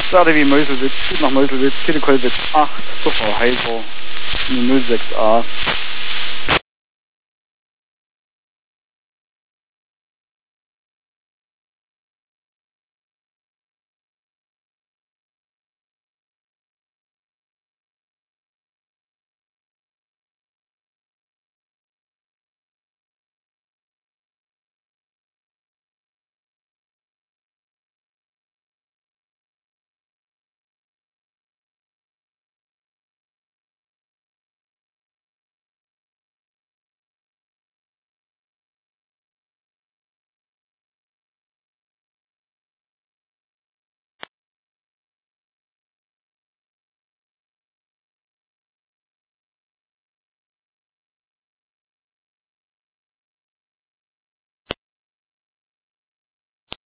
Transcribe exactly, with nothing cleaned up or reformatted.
Stade wie Meuselwitz, gut nach Meuselwitz, Kittekolwitz acht zur Frau Heiser, null sechs a.